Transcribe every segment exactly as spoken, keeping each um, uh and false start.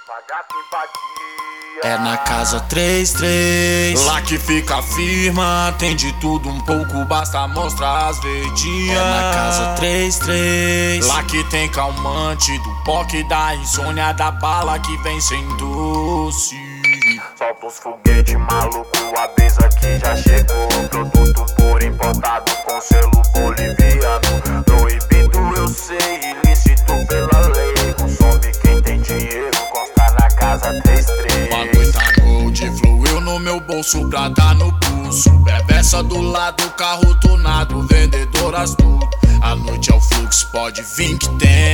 pagar simpatia. É na casa três três, lá que fica a firma. Tem de tudo um pouco, basta mostrar as verdinhas. É na casa três três, lá que tem calmante do pó que dá insônia, da bala que vem sem doce. Solta os foguete maluco, a brisa que já chegou. Produto puro importado com selo boliviano. Proibido eu sei, ilícito pela lei. Consome quem tem dinheiro, consta na casa três três. Bagulho tá gold, fluiu no meu bolso pra dar no pulso. Reversa do lado, carro tunado, vendedor astuto. A noite é o fluxo, pode vir que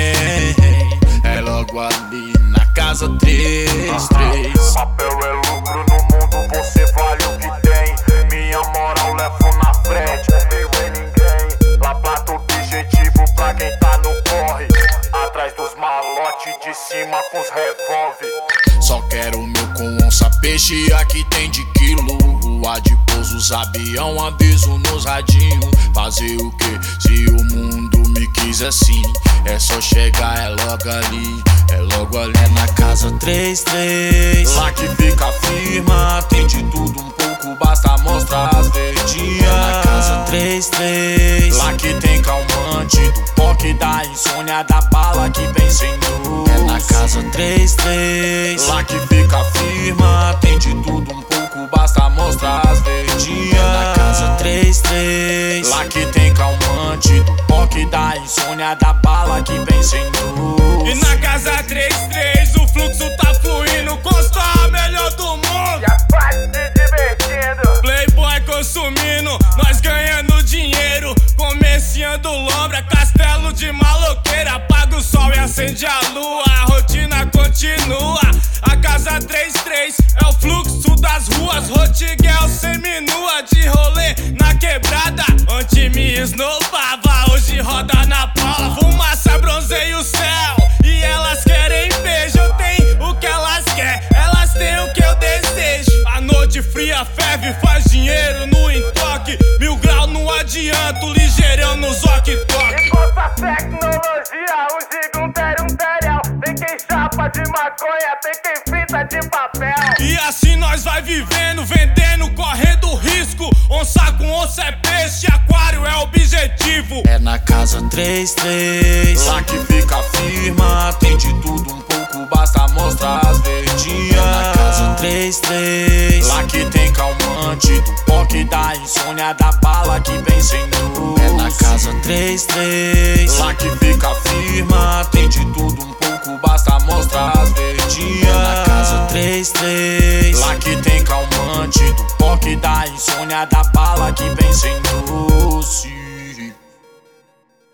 tem. É logo ali na casa três três. Papel é lucro no mundo, você vale o que tem. Minha moral levo na frente, comigo é ninguém. La Plata objetivo pra quem tá no corre. Atrás dos malotes, de cima com os revólver. Só quero o meu com onça, peixe, aqui tem de quilo. Rua de pousos, avião, aviso nos radinhos. Fazer o que se o mundo me quis assim? É só chegar, é logo ali, é logo ali. É na casa três três, lá que fica a firma. Tem de tudo um pouco, basta mostrar as verdinhas. É na casa três três, lá que tem calmante do pó que dá insônia, da bala que vem sem doce. É na casa três três, lá que fica a firma. Tem de tudo um pouco, basta mostrar as verdinhas. É na casa três três, lá que tem calmante do pó que dá insônia, da bala que vem sem doce. E na casa três três o fluxo tá fluindo, consta a melhor do mundo. E a parte se divertindo, Playboy consumindo, nós ganhando dinheiro. Comerciando lombra, castelo de maloqueira. Apaga o sol e acende a lua, a rotina continua. A casa três três é o fluxo das ruas. Rotiguel seminua, de rolê na quebrada. Onde me esnobava, hoje roda na pala. Fumaça bronzeia o céu e elas querem beijo. Eu tenho o que elas querem, elas têm o que eu desejo. A noite fria ferve, faz dinheiro no entoque. Mil grau não adianta, o ligeirão no zoque-toque. encosta a tecnologia, o giga um tério, um terial. Tem quem chapa de maconha, tem quem fita de papel. E assim nós vai vivendo, vendendo, correndo risco. Onça com onça é peixe, aquário é objetivo. É na casa três três, lá que fica a firma. Tem de tudo um pouco, basta mostrar as verdinhas. É na casa três três, lá que tem calmante do pó que dá insônia, da bala que vem sem doce. É na casa três três, lá que fica a firma. Tem de tudo um pouco, basta mostrar as verdinhas. É na casa três três, lá que tem calmante do pó que dá insônia, da bala que vem sem doce.